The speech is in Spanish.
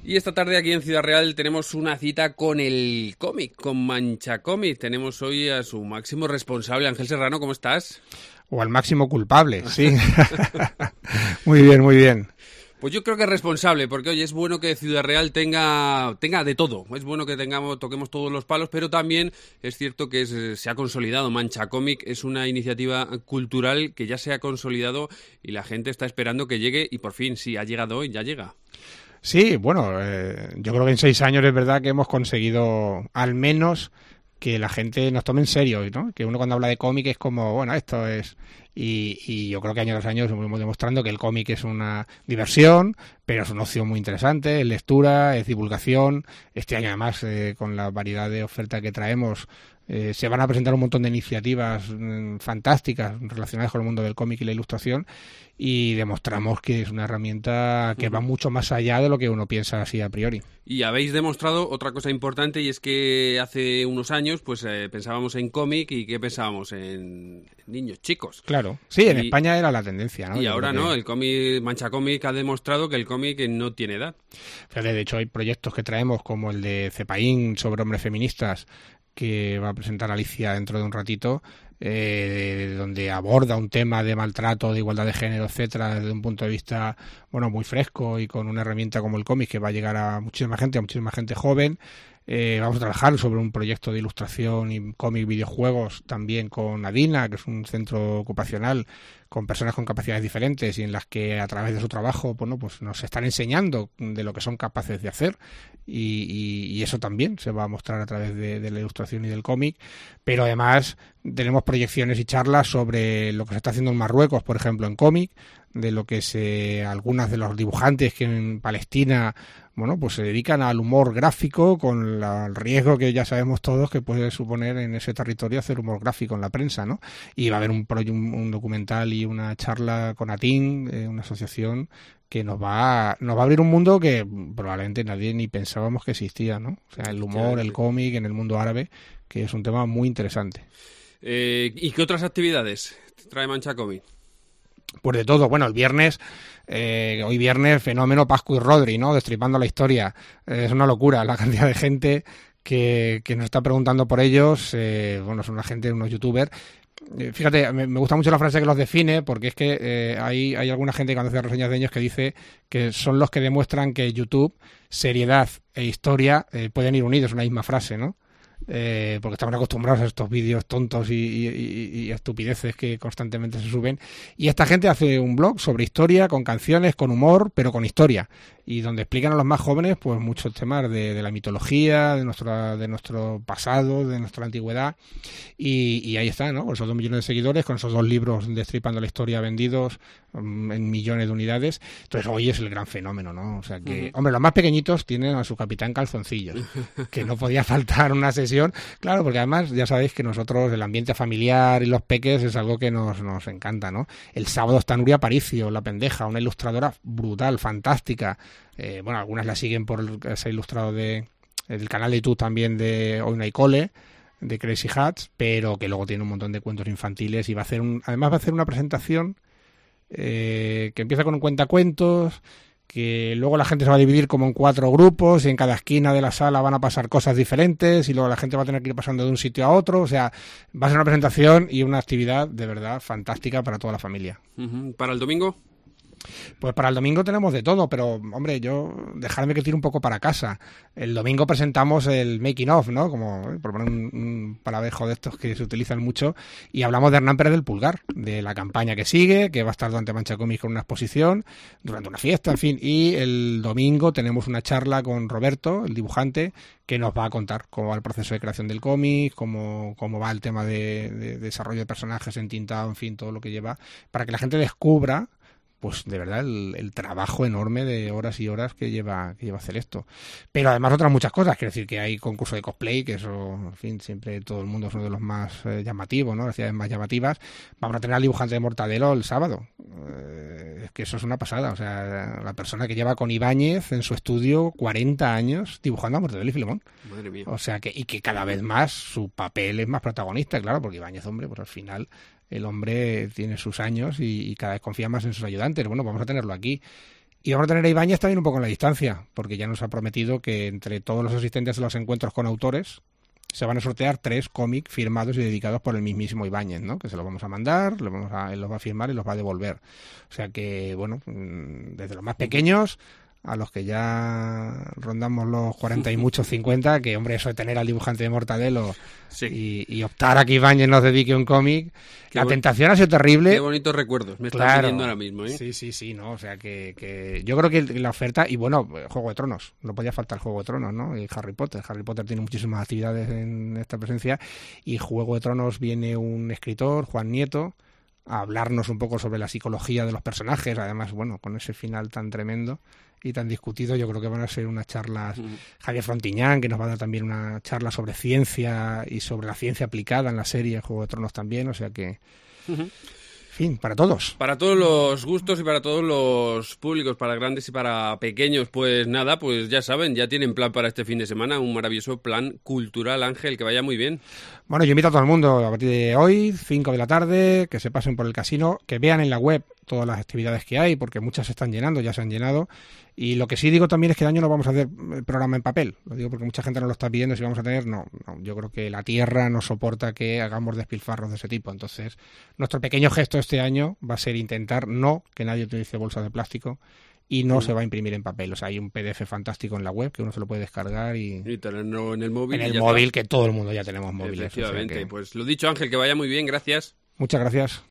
Y esta tarde aquí en Ciudad Real tenemos una cita con el cómic, con Mancha Cómic. Tenemos hoy a su máximo responsable, Ángel Serrano, ¿cómo estás? O al máximo culpable, sí. Muy bien, muy bien. Pues yo creo que es responsable, porque oye, es bueno que Ciudad Real tenga de todo. Es bueno que toquemos todos los palos, pero también es cierto que se ha consolidado. Mancha Cómic es una iniciativa cultural que ya se ha consolidado y la gente está esperando que llegue y por fin, sí, ha llegado hoy, ya llega. Sí, bueno, yo creo que en 6 años es verdad que hemos conseguido al menos que la gente nos tome en serio, ¿no? Que uno cuando habla de cómic es como, bueno, esto es... Y yo creo que año tras año estamos demostrando que el cómic es una diversión, pero es una opción muy interesante, es lectura, es divulgación. Este año además, con la variedad de oferta que traemos, se van a presentar un montón de iniciativas fantásticas relacionadas con el mundo del cómic y la ilustración, y demostramos que es una herramienta que va mucho más allá de lo que uno piensa así a priori. Y habéis demostrado otra cosa importante, y es que hace unos años pues pensábamos en cómic y ¿qué pensábamos? En niños chicos. Claro, sí, en España era la tendencia, ¿no? Y yo ahora creo que... no, el cómic, Mancha Cómic ha demostrado que el cómic no tiene edad. Fíjate, de hecho hay proyectos que traemos como el de Cepaín sobre hombres feministas, que va a presentar Alicia dentro de un ratito, donde aborda un tema de maltrato, de igualdad de género, etcétera, desde un punto de vista, bueno, muy fresco y con una herramienta como el cómic que va a llegar a muchísima gente joven. Vamos a trabajar sobre un proyecto de ilustración y cómic videojuegos también con Adina, que es un centro ocupacional con personas con capacidades diferentes y en las que a través de su trabajo, bueno, pues nos están enseñando de lo que son capaces de hacer, y eso también se va a mostrar a través de la ilustración y del cómic. Pero además tenemos proyecciones y charlas sobre lo que se está haciendo en Marruecos, por ejemplo, en cómic, de lo que algunas de los dibujantes que en Palestina, bueno, pues se dedican al humor gráfico, con el riesgo que ya sabemos todos que puede suponer en ese territorio hacer humor gráfico en la prensa, ¿no? Y va a haber un documental y una charla con ATIN, una asociación que nos va a abrir un mundo que probablemente nadie ni pensábamos que existía, ¿no? O sea, el humor, el cómic en el mundo árabe, que es un tema muy interesante. ¿Y qué otras actividades trae Mancha Cómic? Pues de todo. Bueno, el viernes, hoy viernes, Fenómeno, Pascu y Rodri, ¿no? Destripando la historia. Es una locura la cantidad de gente que nos está preguntando por ellos. Bueno, son una gente, unos youtubers. Fíjate, me gusta mucho la frase que los define, porque es que hay alguna gente cuando hace reseñas de ellos que dice que son los que demuestran que YouTube, seriedad e historia pueden ir unidos en una misma frase, ¿no? Porque estamos acostumbrados a estos vídeos tontos y estupideces que constantemente se suben, y esta gente hace un blog sobre historia, con canciones, con humor, pero con historia, y donde explican a los más jóvenes pues muchos temas de la mitología, de nuestro pasado, de nuestra antigüedad, y ahí está, ¿no? Con esos 2 millones de seguidores, con esos 2 libros Destripando la historia vendidos en millones de unidades. Entonces hoy es el gran fenómeno, ¿no? O sea que, hombre, los más pequeñitos tienen a su capitán Calzoncillos, que no podía faltar una sesión, claro, porque además ya sabéis que nosotros el ambiente familiar y los peques es algo que nos encanta, ¿no? El sábado está Nuria Aparicio, la pendeja, una ilustradora brutal, fantástica. Bueno, algunas la siguen por ese ilustrado del canal de YouTube también de Hoy No Hay Cole, de Crazy Hats, pero que luego tiene un montón de cuentos infantiles, y además va a hacer una presentación que empieza con un cuentacuentos, que luego la gente se va a dividir como en 4 grupos, y en cada esquina de la sala van a pasar cosas diferentes, y luego la gente va a tener que ir pasando de un sitio a otro. O sea, va a ser una presentación y una actividad de verdad fantástica para toda la familia. ¿Para el domingo? Pues para el domingo tenemos de todo, pero hombre, dejarme que tire un poco para casa. El domingo presentamos el making of, ¿no? Como por poner un palabrejo de estos que se utilizan mucho, y hablamos de Hernán Pérez del Pulgar, de la campaña que sigue, que va a estar durante Mancha Cómic con una exposición, durante una fiesta, en fin. Y el domingo tenemos una charla con Roberto, el dibujante, que nos va a contar cómo va el proceso de creación del cómic, cómo va el tema de desarrollo de personajes entintado, en fin, todo lo que lleva, para que la gente descubra pues de verdad el trabajo enorme de horas y horas que lleva hacer esto. Pero además otras muchas cosas, quiero decir que hay concurso de cosplay, que eso, en fin, siempre todo el mundo es uno de los más llamativos, ¿no? Las ciudades más llamativas. Vamos a tener al dibujante de Mortadelo el sábado. Es que eso es una pasada, o sea, la persona que lleva con Ibáñez en su estudio 40 años dibujando a Mortadelo y Filemón. Madre mía. O sea, que cada vez más su papel es más protagonista, claro, porque Ibáñez, hombre, pues al final el hombre tiene sus años y cada vez confía más en sus ayudantes. Bueno, vamos a tenerlo aquí. Y vamos a tener a Ibáñez también un poco en la distancia, porque ya nos ha prometido que entre todos los asistentes a los encuentros con autores se van a sortear 3 cómics firmados y dedicados por el mismísimo Ibáñez, ¿no? Que se los vamos a mandar, él los va a firmar y los va a devolver. O sea que, bueno, desde los más pequeños a los que ya rondamos los 40 y muchos 50, que, hombre, eso de tener al dibujante de Mortadelo y optar a que Ibáñez nos dedique un cómic, la tentación ha sido terrible. Qué bonitos recuerdos me están viniendo ahora mismo, ¿eh? Sí, ¿no? O sea que yo creo que la oferta, y bueno, Juego de Tronos, no podía faltar Juego de Tronos, ¿no? Y Harry Potter tiene muchísimas actividades en esta presencia, y Juego de Tronos viene un escritor, Juan Nieto, a hablarnos un poco sobre la psicología de los personajes, además, bueno, con ese final tan tremendo y tan discutido, yo creo que van a ser unas charlas. Javier Frontiñán, que nos va a dar también una charla sobre ciencia y sobre la ciencia aplicada en la serie Juego de Tronos también, o sea que... En fin, para todos. Para todos los gustos y para todos los públicos, para grandes y para pequeños. Pues nada, pues ya saben, ya tienen plan para este fin de semana, un maravilloso plan cultural, Ángel, que vaya muy bien. Bueno, yo invito a todo el mundo a partir de hoy, 5 de la tarde, que se pasen por el casino, que vean en la web todas las actividades que hay, porque muchas se están llenando, ya se han llenado. Y lo que sí digo también es que el año no vamos a hacer el programa en papel. Lo digo porque mucha gente nos lo está pidiendo, si vamos a tener, no. Yo creo que la tierra no soporta que hagamos despilfarros de ese tipo. Entonces, nuestro pequeño gesto este año va a ser intentar no que nadie utilice bolsas de plástico y no se va a imprimir en papel. O sea, hay un PDF fantástico en la web que uno se lo puede descargar y tenerlo en el móvil. En el móvil, que todo el mundo ya tenemos móviles. Efectivamente. O sea que... Pues lo dicho, Ángel, que vaya muy bien, gracias. Muchas gracias.